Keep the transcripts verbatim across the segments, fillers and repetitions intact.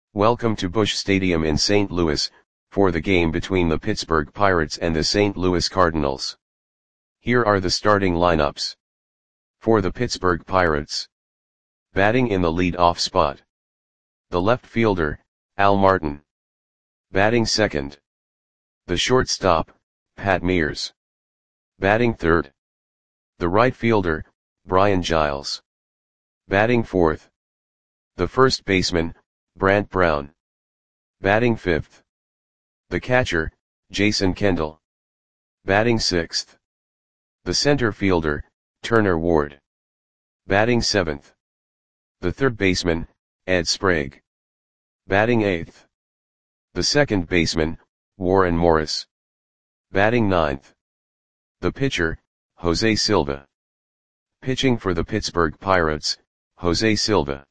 Welcome to Busch Stadium in Saint Louis, for the game between the Pittsburgh Pirates and the Saint Louis Cardinals. Here are the starting lineups. For the Pittsburgh Pirates. Batting in the lead-off spot. The left fielder, Al Martin. Batting second. The shortstop, Pat Mears. Batting third. The right fielder, Brian Giles. Batting fourth. The first baseman, Brant Brown. Batting fifth. The catcher, Jason Kendall. Batting sixth. The center fielder, Turner Ward. Batting seventh. The third baseman, Ed Sprague. Batting eighth. The second baseman, Warren Morris. Batting ninth. The pitcher, Jose Silva. Pitching for the Pittsburgh Pirates, Jose Silva.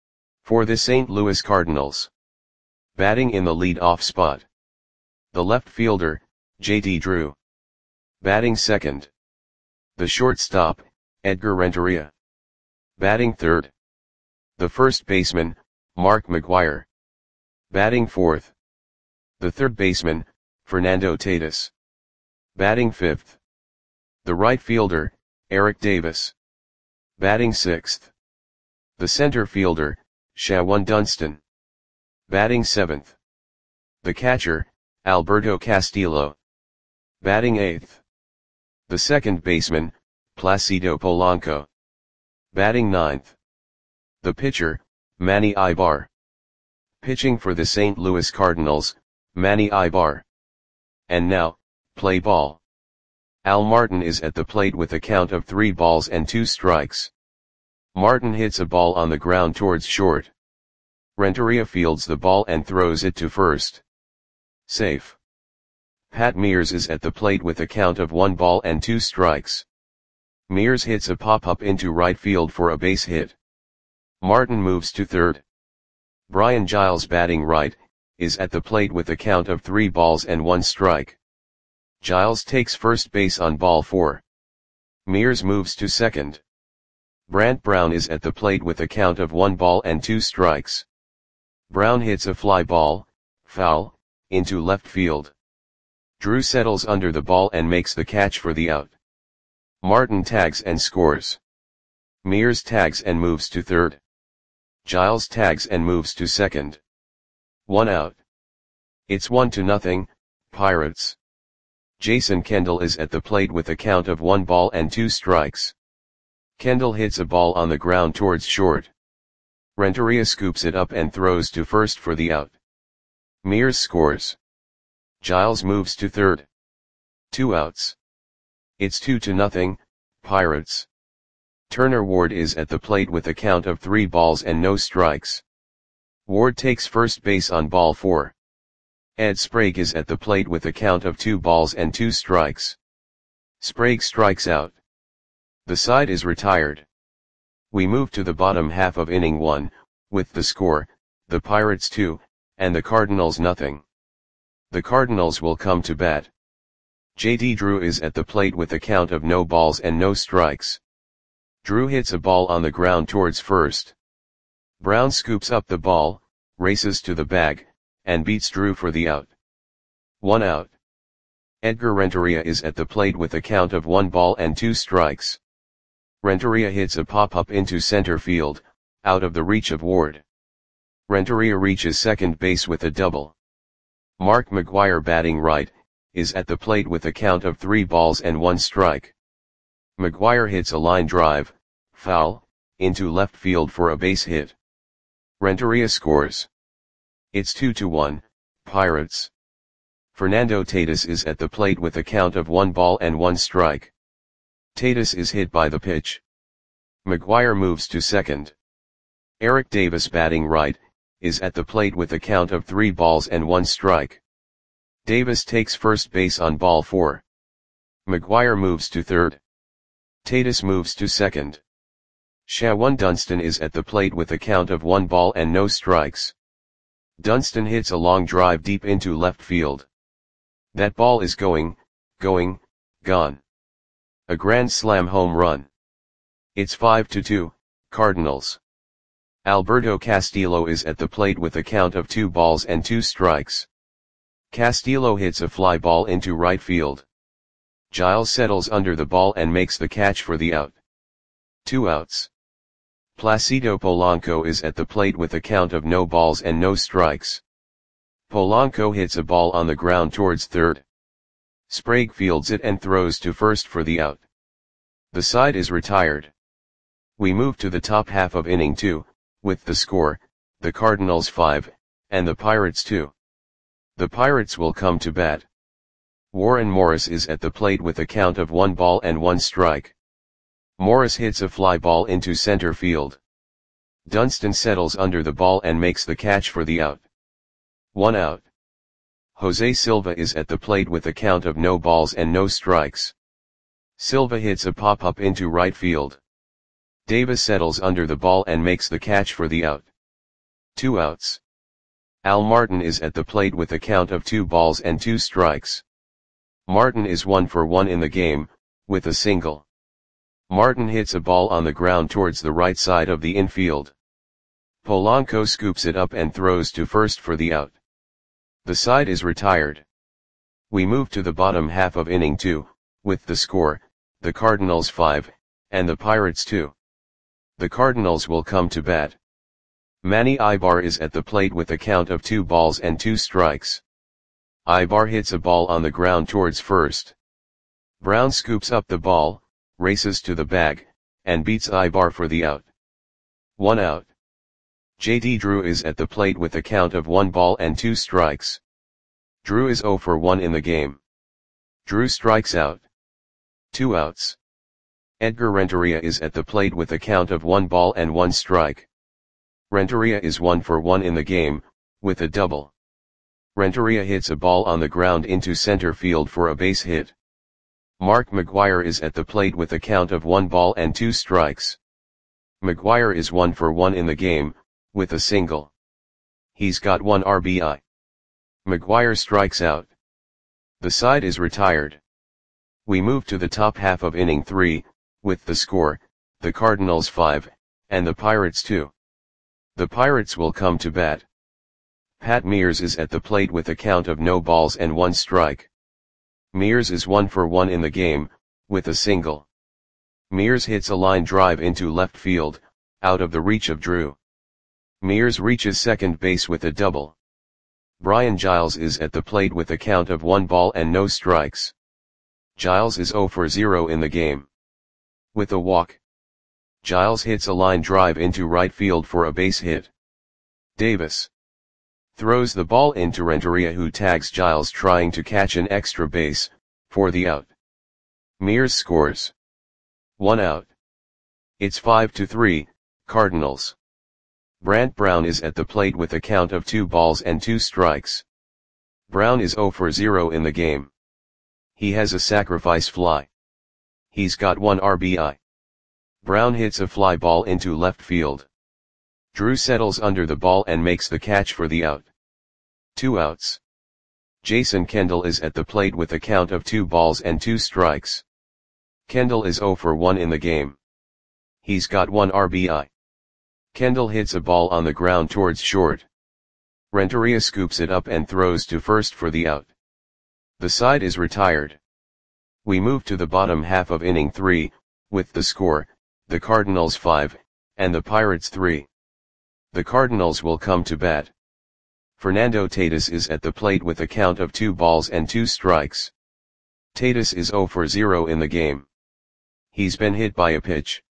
For the Saint Louis Cardinals. Batting in the lead-off spot. The left fielder, J D Drew. Batting second. The shortstop, Edgar Renteria. Batting third. The first baseman, Mark McGwire. Batting fourth. The third baseman, Fernando Tatis. Batting fifth. The right fielder, Eric Davis. Batting sixth. The center fielder, Shawon Dunston. Batting seventh. The catcher, Alberto Castillo. Batting eighth. The second baseman, Placido Polanco. Batting ninth. The pitcher, Manny Ibar. Pitching for the Saint Louis Cardinals, Manny Ibar. And now, play ball. Al Martin is at the plate with a count of three balls and two strikes. Martin hits a ball on the ground towards short. Renteria fields the ball and throws it to first. Safe. Pat Mears is at the plate with a count of one ball and two strikes. Mears hits a pop-up into right field for a base hit. Martin moves to third. Brian Giles, batting right, is at the plate with a count of three balls and one strike. Giles takes first base on ball four. Mears moves to second. Brant Brown is at the plate with a count of one ball and two strikes. Brown hits a fly ball, foul, into left field. Drew settles under the ball and makes the catch for the out. Martin tags and scores. Mears tags and moves to third. Giles tags and moves to second. One out. It's one to nothing, Pirates. Jason Kendall is at the plate with a count of one ball and two strikes. Kendall hits a ball on the ground towards short. Renteria scoops it up and throws to first for the out. Mears scores. Giles moves to third. Two outs. It's two to nothing, Pirates. Turner Ward is at the plate with a count of three balls and no strikes. Ward takes first base on ball four. Ed Sprague is at the plate with a count of two balls and two strikes. Sprague strikes out. The side is retired. We move to the bottom half of inning one, with the score, the Pirates two, and the Cardinals nothing. The Cardinals will come to bat. J D Drew is at the plate with a count of no balls and no strikes. Drew hits a ball on the ground towards first. Brown scoops up the ball, races to the bag, and beats Drew for the out. One out. Edgar Renteria is at the plate with a count of one ball and two strikes. Renteria hits a pop-up into center field, out of the reach of Ward. Renteria reaches second base with a double. Mark McGwire, batting right, is at the plate with a count of three balls and one strike. McGwire hits a line drive, foul, into left field for a base hit. Renteria scores. It's two to one, Pirates. Fernando Tatis is at the plate with a count of one ball and one strike. Tatis is hit by the pitch. McGwire moves to second. Eric Davis, batting right, is at the plate with a count of three balls and one strike. Davis takes first base on ball four. McGwire moves to third. Tatis moves to second. Shawon Dunston is at the plate with a count of one ball and no strikes. Dunston hits a long drive deep into left field. That ball is going, going, gone. A grand slam home run. It's five to two, Cardinals. Alberto Castillo is at the plate with a count of two balls and two strikes. Castillo hits a fly ball into right field. Giles settles under the ball and makes the catch for the out. Two outs. Placido Polanco is at the plate with a count of no balls and no strikes. Polanco hits a ball on the ground towards third. Sprague fields it and throws to first for the out. The side is retired. We move to the top half of inning two, with the score, the Cardinals five, and the Pirates two. The Pirates will come to bat. Warren Morris is at the plate with a count of one ball and one strike. Morris hits a fly ball into center field. Dunston settles under the ball and makes the catch for the out. One out. Jose Silva is at the plate with a count of no balls and no strikes. Silva hits a pop-up into right field. Davis settles under the ball and makes the catch for the out. Two outs. Al Martin is at the plate with a count of two balls and two strikes. Martin is one for one in the game, with a single. Martin hits a ball on the ground towards the right side of the infield. Polanco scoops it up and throws to first for the out. The side is retired. We move to the bottom half of inning two, with the score, the Cardinals five, and the Pirates two. The Cardinals will come to bat. Manny Ibar is at the plate with a count of two balls and two strikes. Ibar hits a ball on the ground towards first. Brown scoops up the ball, races to the bag, and beats Ibar for the out. One out. J D Drew is at the plate with a count of one ball and two strikes. Drew is zero for one in the game. Drew strikes out. Two outs. Edgar Renteria is at the plate with a count of one ball and one strike. Renteria is one for one in the game, with a double. Renteria hits a ball on the ground into center field for a base hit. Mark McGwire is at the plate with a count of one ball and two strikes. McGwire is one for one in the game, with a single. He's got one R B I. McGwire strikes out. The side is retired. We move to the top half of inning three, with the score, the Cardinals five, and the Pirates two. The Pirates will come to bat. Pat Mears is at the plate with a count of no balls and one strike. Mears is one for one in the game, with a single. Mears hits a line drive into left field, out of the reach of Drew. Mears reaches second base with a double. Brian Giles is at the plate with a count of one ball and no strikes. Giles is zero for zero in the game. With a walk. Giles hits a line drive into right field for a base hit. Davis throws the ball into Renteria, who tags Giles trying to catch an extra base, for the out. Mears scores. One out. It's five to three, Cardinals. Brant Brown is at the plate with a count of two balls and two strikes. Brown is zero for zero in the game. He has a sacrifice fly. He's got one R B I. Brown hits a fly ball into left field. Drew settles under the ball and makes the catch for the out. Two outs. Jason Kendall is at the plate with a count of two balls and two strikes. Kendall is zero for one in the game. He's got one R B I. Kendall hits a ball on the ground towards short. Renteria scoops it up and throws to first for the out. The side is retired. We move to the bottom half of inning three, with the score, the Cardinals five, and the Pirates three. The Cardinals will come to bat. Fernando Tatis is at the plate with a count of two balls and two strikes. Tatis is zero for zero in the game. He's been hit by a pitch.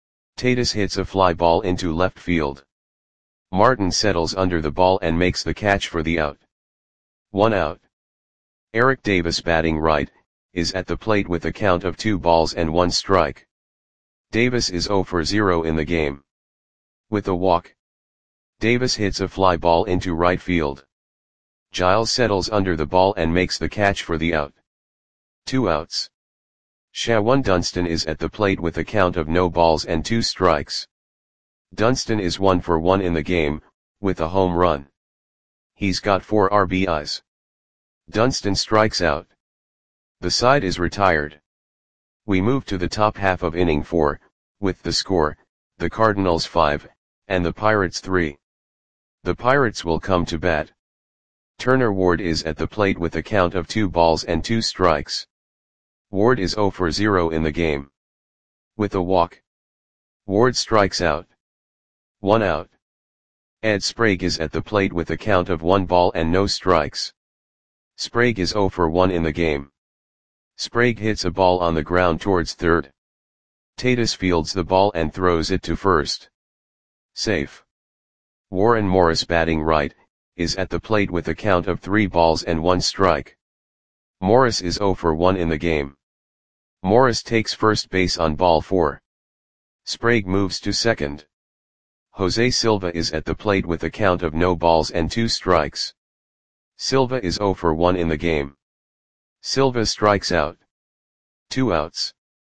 Tatis hits a fly ball into left field. Martin settles under the ball and makes the catch for the out. One out. Eric Davis, batting right, is at the plate with a count of two balls and one strike. Davis is zero for zero in the game. With a walk. Davis hits a fly ball into right field. Giles settles under the ball and makes the catch for the out. Two outs. Shawan Dunston is at the plate with a count of no balls and two strikes. Dunston is one for one in the game, with a home run. He's got four R B Is. Dunston strikes out. The side is retired. We move to the top half of inning four, with the score, the Cardinals five, and the Pirates three. The Pirates will come to bat. Turner Ward is at the plate with a count of two balls and two strikes. Ward is zero for zero in the game. With a walk, Ward strikes out. One out. Ed Sprague is at the plate with a count of one ball and no strikes. Sprague is zero for one in the game. Sprague hits a ball on the ground towards third. Tatis fields the ball and throws it to first. Safe. Warren Morris, batting right, is at the plate with a count of three balls and one strike. Morris is zero for one in the game. Morris takes first base on ball four. Sprague moves to second. Jose Silva is at the plate with a count of no balls and two strikes. Silva is zero for one in the game. Silva strikes out. Two outs.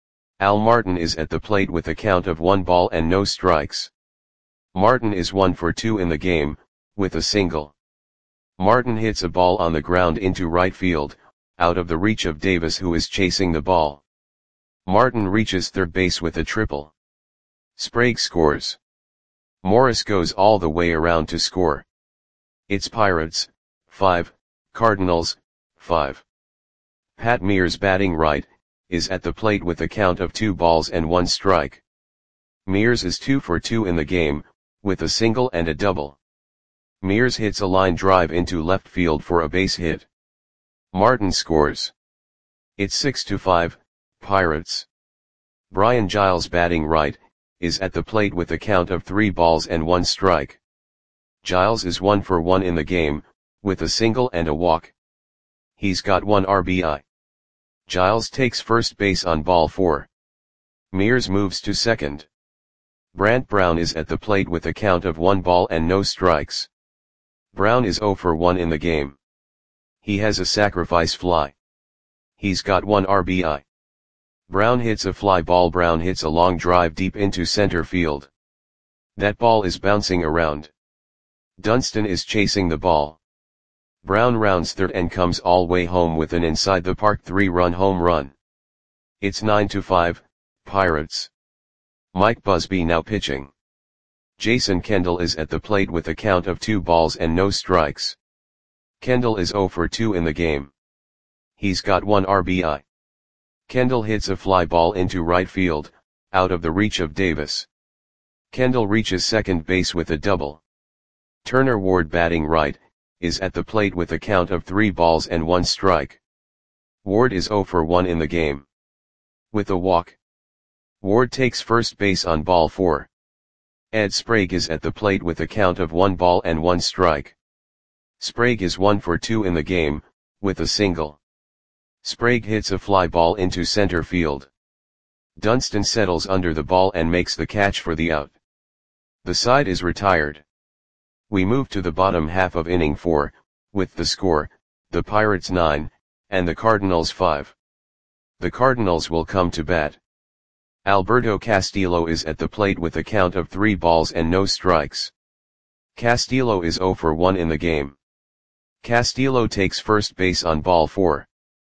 Al Martin is at the plate with a count of one ball and no strikes. Martin is one for two in the game, with a single. Martin hits a ball on the ground into right field, out of the reach of Davis, who is chasing the ball. Martin reaches third base with a triple. Sprague scores. Morris goes all the way around to score. It's Pirates, five, Cardinals, five. Pat Mears, batting right, is at the plate with a count of two balls and one strike. Mears is two for two in the game, with a single and a double. Mears hits a line drive into left field for a base hit. Martin scores. It's six to five, Pirates. Brian Giles, batting right, is at the plate with a count of three balls and one strike. Giles is one for one in the game, with a single and a walk. He's got one R B I. Giles takes first base on ball four. Mears moves to second. Brant Brown is at the plate with a count of one ball and no strikes. Brown is zero for one in the game. He has a sacrifice fly. He's got one R B I. Brown hits a fly ball. Brown hits a long drive deep into center field. That ball is bouncing around. Dunston is chasing the ball. Brown rounds third and comes all way home with an inside the park three-run home run. It's nine to five, Pirates. Mike Busby now pitching. Jason Kendall is at the plate with a count of two balls and no strikes. Kendall is zero for two in the game. He's got one R B I. Kendall hits a fly ball into right field, out of the reach of Davis. Kendall reaches second base with a double. Turner Ward, batting right, is at the plate with a count of three balls and one strike. Ward is zero for one in the game. With a walk, Ward takes first base on ball four. Ed Sprague is at the plate with a count of one ball and one strike. Sprague is one for two in the game, with a single. Sprague hits a fly ball into center field. Dunston settles under the ball and makes the catch for the out. The side is retired. We move to the bottom half of inning four, with the score, the Pirates nine, and the Cardinals five. The Cardinals will come to bat. Alberto Castillo is at the plate with a count of three balls and no strikes. Castillo is zero for one in the game. Castillo takes first base on ball four.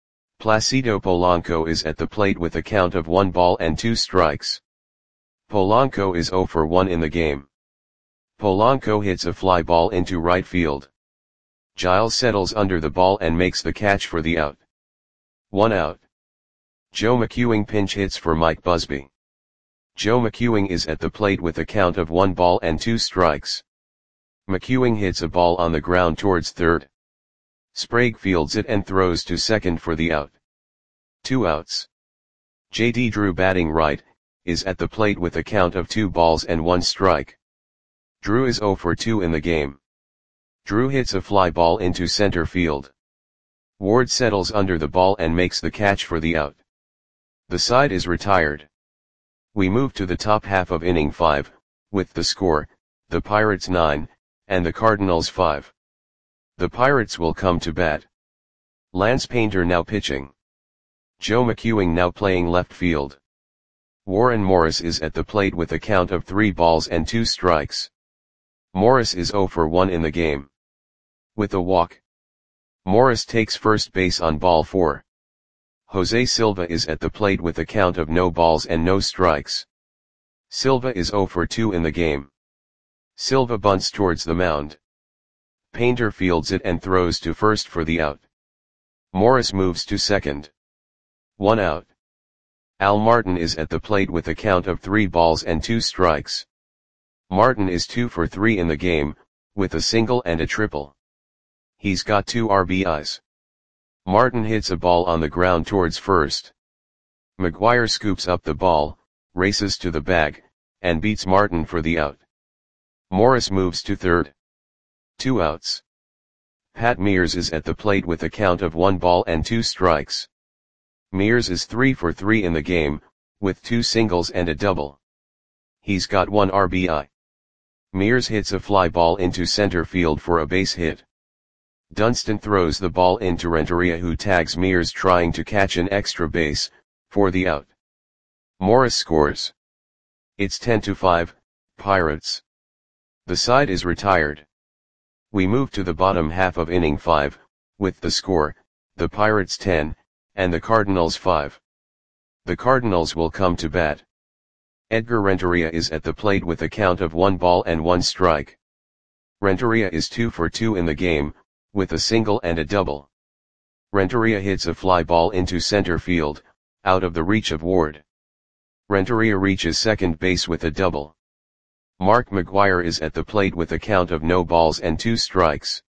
Placido Polanco is at the plate with a count of one ball and two strikes. Polanco is zero for one in the game. Polanco hits a fly ball into right field. Giles settles under the ball and makes the catch for the out. One out. Joe McEwing pinch hits for Mike Busby. Joe McEwing is at the plate with a count of one ball and two strikes. McEwing hits a ball on the ground towards third. Sprague fields it and throws to second for the out. Two outs. J D Drew, batting right, is at the plate with a count of two balls and one strike. Drew is zero for two in the game. Drew hits a fly ball into center field. Ward settles under the ball and makes the catch for the out. The side is retired. We move to the top half of inning five, with the score, the Pirates nine, and the Cardinals five. The Pirates will come to bat. Lance Painter now pitching. Joe McEwing now playing left field. Warren Morris is at the plate with a count of three balls and two strikes. Morris is zero for one in the game. With a walk, Morris takes first base on ball four. Jose Silva is at the plate with a count of no balls and no strikes. Silva is zero for two in the game. Silva bunts towards the mound. Painter fields it and throws to first for the out. Morris moves to second. One out. Al Martin is at the plate with a count of three balls and two strikes. Martin is two for three in the game, with a single and a triple. He's got two R B Is. Martin hits a ball on the ground towards first. McGuire scoops up the ball, races to the bag, and beats Martin for the out. Morris moves to third. Two outs. Pat Mears is at the plate with a count of one ball and two strikes. Mears is three for three in the game, with two singles and a double. He's got one R B I. Mears hits a fly ball into center field for a base hit. Dunston throws the ball into Renteria, who tags Mears trying to catch an extra base, for the out. Morris scores. It's ten to five, Pirates. The side is retired. We move to the bottom half of inning five, with the score, the Pirates ten, and the Cardinals five. The Cardinals will come to bat. Edgar Renteria is at the plate with a count of one ball and one strike. Renteria is two for two in the game, with a single and a double. Renteria hits a fly ball into center field, out of the reach of Ward. Renteria reaches second base with a double. Mark McGuire is at the plate with a count of no balls and two strikes.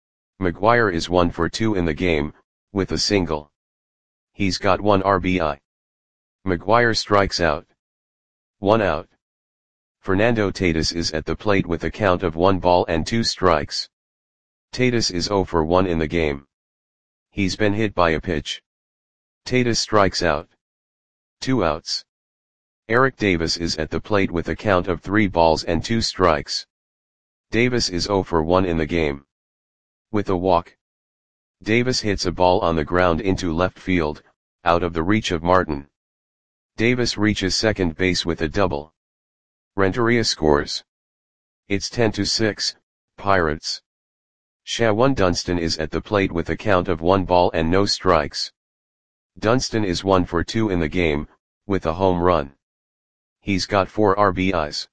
McGuire is one for two in the game, with a single. He's got one R B I. McGuire strikes out. One out. Fernando Tatis is at the plate with a count of one ball and two strikes. Tatis is zero for one in the game. He's been hit by a pitch. Tatis strikes out. Two outs. Eric Davis is at the plate with a count of three balls and two strikes. Davis is zero for one in the game. With a walk. Davis hits a ball on the ground into left field, out of the reach of Martin. Davis reaches second base with a double. Renteria scores. It's ten to six, Pirates. Shawan Dunston is at the plate with a count of one ball and no strikes. Dunston is one for two in the game, with a home run. He's got four R B Is.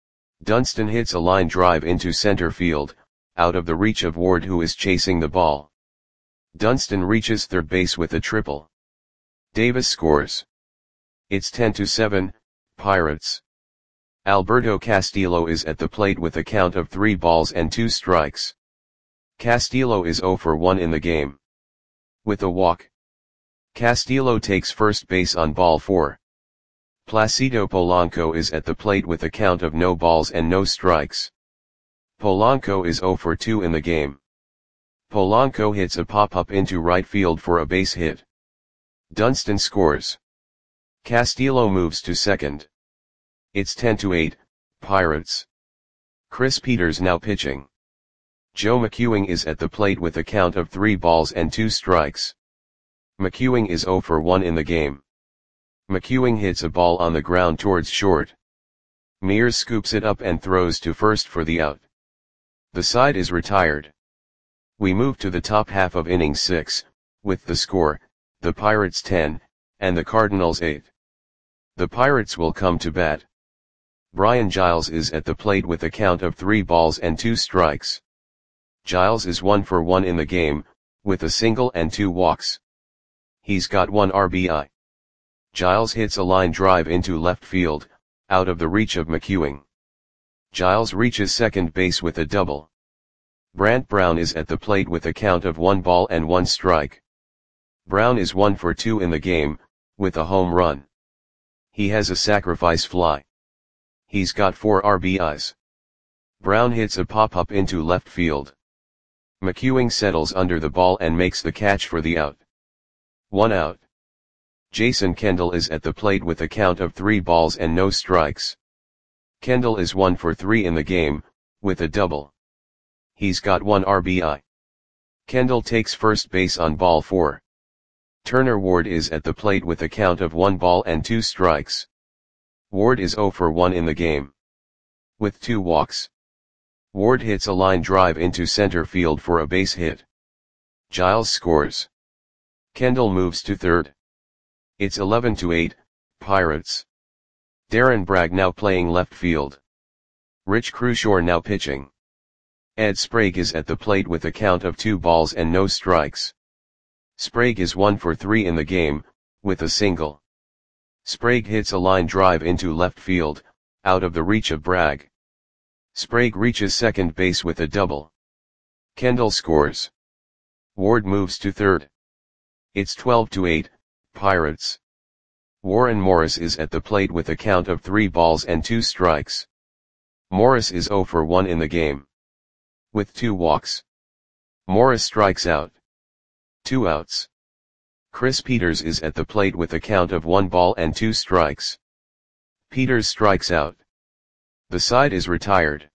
Dunston hits a line drive into center field, out of the reach of Ward, who is chasing the ball. Dunston reaches third base with a triple. Davis scores. It's ten to seven, Pirates. Alberto Castillo is at the plate with a count of three balls and two strikes. Castillo is zero for one in the game. With a walk. Castillo takes first base on ball four. Placido Polanco is at the plate with a count of no balls and no strikes. Polanco is zero for two in the game. Polanco hits a pop-up into right field for a base hit. Dunston scores. Castillo moves to second. It's ten to eight, Pirates. Chris Peters now pitching. Joe McEwing is at the plate with a count of three balls and two strikes. McEwing is zero for one in the game. McEwing hits a ball on the ground towards short. Mears scoops it up and throws to first for the out. The side is retired. We move to the top half of inning six, with the score, the Pirates ten, and the Cardinals eight. The Pirates will come to bat. Brian Giles is at the plate with a count of three balls and two strikes. Giles is one for one in the game, with a single and two walks. He's got one R B I. Giles hits a line drive into left field, out of the reach of McEwing. Giles reaches second base with a double. Brant Brown is at the plate with a count of one ball and one strike. Brown is one for two in the game, with a home run. He has a sacrifice fly. He's got four R B Is. Brown hits a pop-up into left field. McEwing settles under the ball and makes the catch for the out. One out. Jason Kendall is at the plate with a count of three balls and no strikes. Kendall is one for three in the game, with a double. He's got one R B I. Kendall takes first base on ball four. Turner Ward is at the plate with a count of one ball and two strikes. Ward is zero for one in the game. With two walks. Ward hits a line drive into center field for a base hit. Giles scores. Kendall moves to third. It's eleven to eight, Pirates. Darren Bragg now playing left field. Rich Crushore now pitching. Ed Sprague is at the plate with a count of two balls and no strikes. Sprague is one for three in the game, with a single. Sprague hits a line drive into left field, out of the reach of Bragg. Sprague reaches second base with a double. Kendall scores. Ward moves to third. It's twelve to eight, Pirates. Warren Morris is at the plate with a count of three balls and two strikes. Morris is zero for one in the game. With two walks. Morris strikes out. Two outs. Chris Peters is at the plate with a count of one ball and two strikes. Peters strikes out. The side is retired.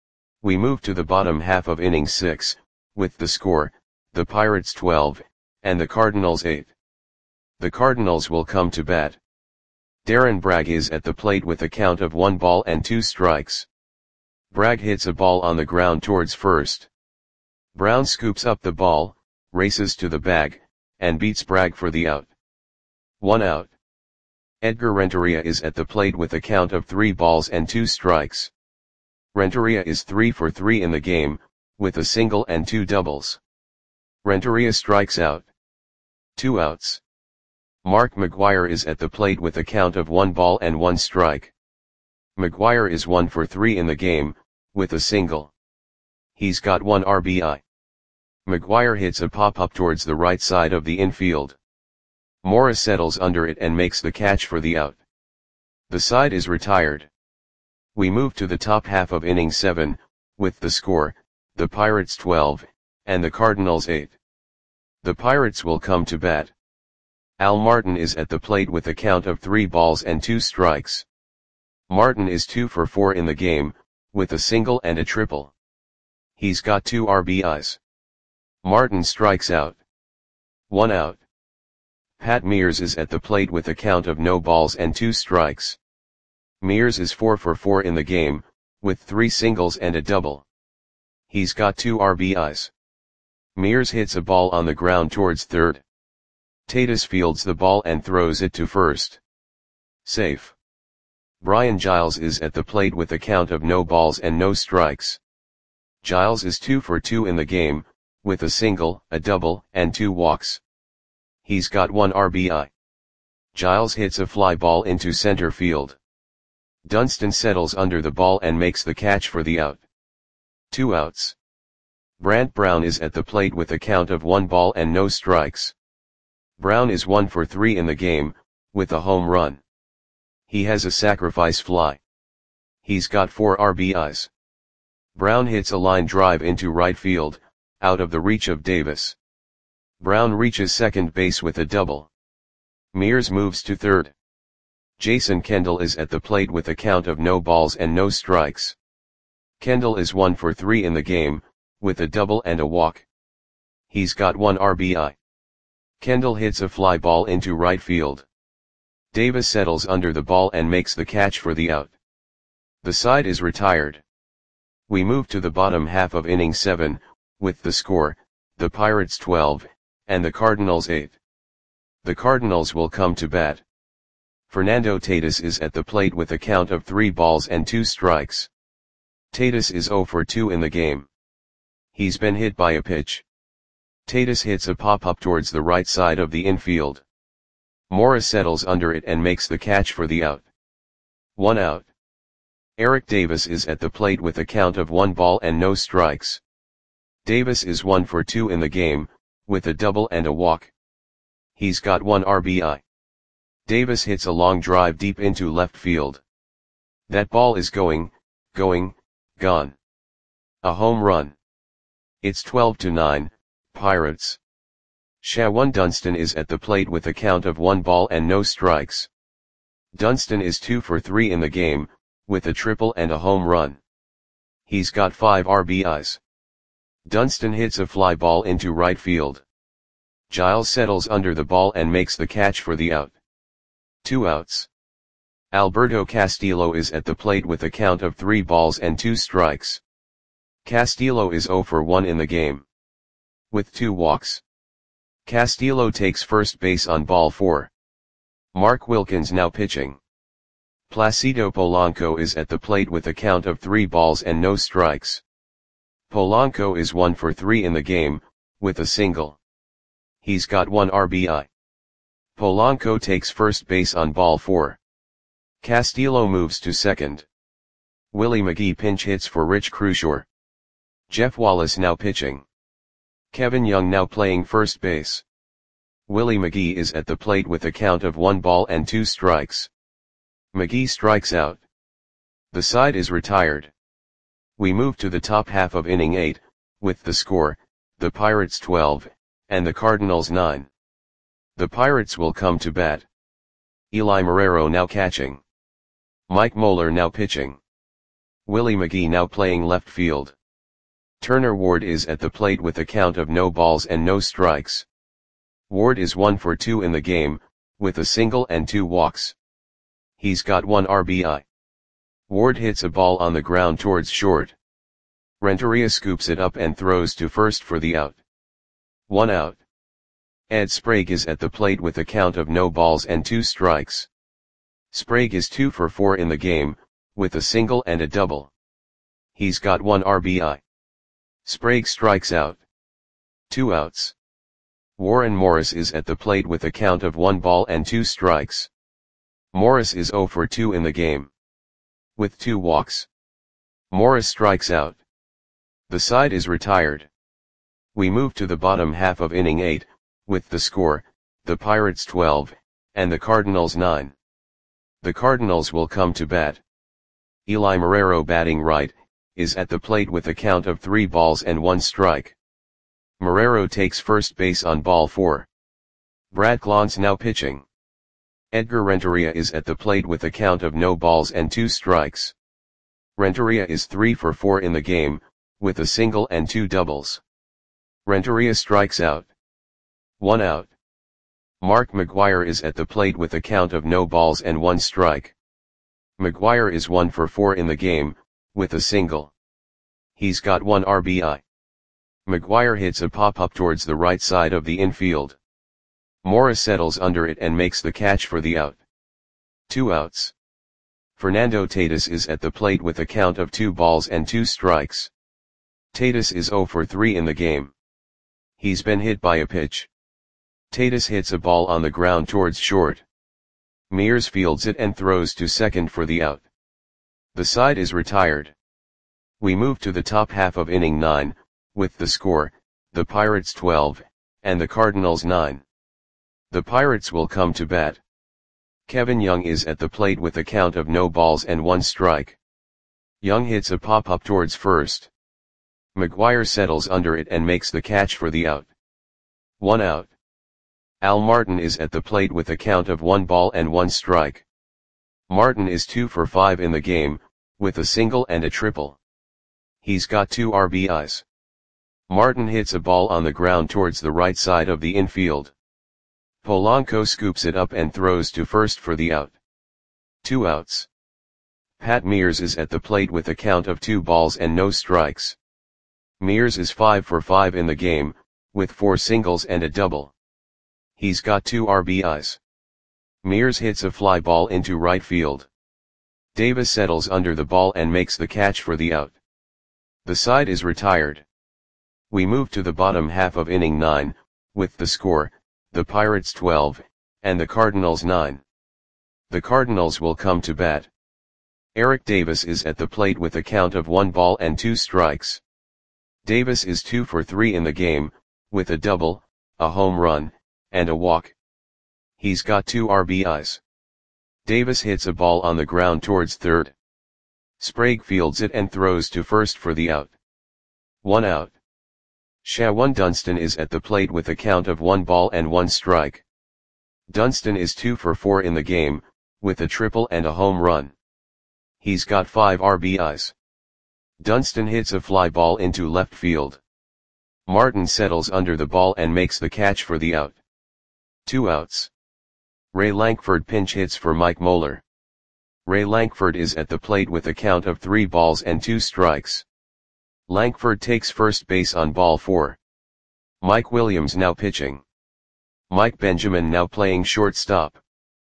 We move to the bottom half of inning six, with the score, the Pirates twelve, and the Cardinals eight. The Cardinals will come to bat. Darren Bragg is at the plate with a count of one ball and two strikes. Bragg hits a ball on the ground towards first. Brown scoops up the ball, races to the bag, and beats Bragg for the out. One out. Edgar Renteria is at the plate with a count of three balls and two strikes. Renteria is three for three in the game, with a single and two doubles. Renteria strikes out. Two outs. Mark McGwire is at the plate with a count of one ball and one strike. McGwire is one for three in the game, with a single. He's got one R B I. McGwire hits a pop-up towards the right side of the infield. Morris settles under it and makes the catch for the out. The side is retired. We move to the top half of inning seven, with the score, the Pirates twelve, and the Cardinals eight. The Pirates will come to bat. Al Martin is at the plate with a count of three balls and two strikes. Martin is two for four in the game, with a single and a triple. He's got two R B Is. Martin strikes out. One out. Pat Mears is at the plate with a count of no balls and two strikes. Mears is four for four in the game, with three singles and a double. He's got two R B Is. Mears hits a ball on the ground towards third. Tatis fields the ball and throws it to first. Safe. Brian Giles is at the plate with a count of no balls and no strikes. Giles is two for two in the game, with a single, a double, and two walks. He's got one R B I. Giles hits a fly ball into center field. Dunston settles under the ball and makes the catch for the out. Two outs. Brant Brown is at the plate with a count of one ball and no strikes. Brown is one for three in the game, with a home run. He has a sacrifice fly. He's got four R B Is. Brown hits a line drive into right field, out of the reach of Davis. Brown reaches second base with a double. Mears moves to third. Jason Kendall is at the plate with a count of no balls and no strikes. Kendall is one for three in the game, with a double and a walk. He's got one R B I. Kendall hits a fly ball into right field. Davis settles under the ball and makes the catch for the out. The side is retired. We move to the bottom half of inning seven, with the score, the Pirates twelve, and the Cardinals eight. The Cardinals will come to bat. Fernando Tatis is at the plate with a count of three balls and two strikes. Tatis is zero for two in the game. He's been hit by a pitch. Tatis hits a pop-up towards the right side of the infield. Morris settles under it and makes the catch for the out. One out. Eric Davis is at the plate with a count of one ball and no strikes. Davis is one for two in the game, with a double and a walk. He's got one R B I. Davis hits a long drive deep into left field. That ball is going, going, gone. A home run. It's twelve to nine, Pirates. Shawan Dunston is at the plate with a count of one ball and no strikes. Dunston is two for three in the game, with a triple and a home run. He's got five R B Is. Dunston hits a fly ball into right field. Giles settles under the ball and makes the catch for the out. Two outs. Alberto Castillo is at the plate with a count of three balls and two strikes. Castillo is zero for one in the game. With two walks. Castillo takes first base on ball four. Mark Wilkins now pitching. Placido Polanco is at the plate with a count of three balls and no strikes. Polanco is one for three in the game, with a single. He's got one R B I. Polanco takes first base on ball four. Castillo moves to second. Willie McGee pinch hits for Rich Crucior. Jeff Wallace now pitching. Kevin Young now playing first base. Willie McGee is at the plate with a count of one ball and two strikes. McGee strikes out. The side is retired. We move to the top half of inning eight, with the score, the Pirates twelve, and the Cardinals nine. The Pirates will come to bat. Eli Marrero now catching. Mike Moeller now pitching. Willie McGee now playing left field. Turner Ward is at the plate with a count of no balls and no strikes. Ward is one for two in the game, with a single and two walks. He's got one R B I. Ward hits a ball on the ground towards short. Renteria scoops it up and throws to first for the out. One out. Ed Sprague is at the plate with a count of no balls and two strikes. Sprague is two for four in the game, with a single and a double. He's got one R B I. Sprague strikes out. Two outs. Warren Morris is at the plate with a count of one ball and two strikes. Morris is zero for two in the game, with two walks. Morris strikes out. The side is retired. We move to the bottom half of inning eight, with the score, the Pirates twelve, and the Cardinals nine. The Cardinals will come to bat. Eli Marrero batting right, is at the plate with a count of three balls and one strike. Marrero takes first base on ball four. Brad Clance now pitching. Edgar Renteria is at the plate with a count of no balls and two strikes. Renteria is three for four in the game, with a single and two doubles. Renteria strikes out. One out. Mark McGwire is at the plate with a count of no balls and one strike. McGwire is one for four in the game, with a single. He's got one R B I. McGwire hits a pop-up towards the right side of the infield. Morris settles under it and makes the catch for the out. Two outs. Fernando Tatis is at the plate with a count of two balls and two strikes. Tatis is zero for three in the game. He's been hit by a pitch. Tatis hits a ball on the ground towards short. Mears fields it and throws to second for the out. The side is retired. We move to the top half of inning nine, with the score, the Pirates twelve, and the Cardinals nine. The Pirates will come to bat. Kevin Young is at the plate with a count of no balls and one strike. Young hits a pop-up towards first. McGwire settles under it and makes the catch for the out. One out. Al Martin is at the plate with a count of one ball and one strike. Martin is two for five in the game, with a single and a triple. He's got two R B Is. Martin hits a ball on the ground towards the right side of the infield. Polanco scoops it up and throws to first for the out. Two outs. Pat Mears is at the plate with a count of two balls and no strikes. Mears is five for five in the game, with four singles and a double. He's got two R B Is. Mears hits a fly ball into right field. Davis settles under the ball and makes the catch for the out. The side is retired. We move to the bottom half of inning nine, with the score, the Pirates twelve, and the Cardinals nine. The Cardinals will come to bat. Eric Davis is at the plate with a count of one ball and two strikes. Davis is two for three in the game, with a double, a home run, and a walk. He's got two R B Is. Davis hits a ball on the ground towards third. Sprague fields it and throws to first for the out. One out. Shawan Dunston is at the plate with a count of one ball and one strike. Dunston is two for four in the game, with a triple and a home run. He's got five R B Is. Dunston hits a fly ball into left field. Martin settles under the ball and makes the catch for the out. Two outs. Ray Lankford pinch hits for Mike Moeller. Ray Lankford is at the plate with a count of three balls and two strikes. Lankford takes first base on ball four. Mike Williams now pitching. Mike Benjamin now playing shortstop.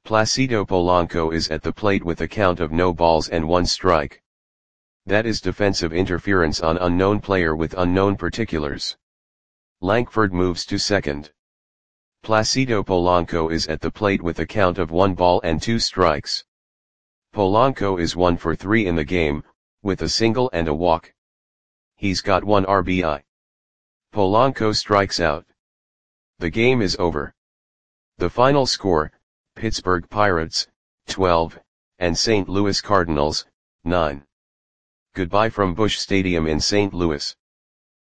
Placido Polanco is at the plate with a count of no balls and one strike. That is defensive interference on unknown player with unknown particulars. Lankford moves to second. Placido Polanco is at the plate with a count of one ball and two strikes. Polanco is one for three in the game, with a single and a walk. He's got one R B I. Polanco strikes out. The game is over. The final score, Pittsburgh Pirates, twelve, and Saint Louis Cardinals, nine. Goodbye from Busch Stadium in Saint Louis.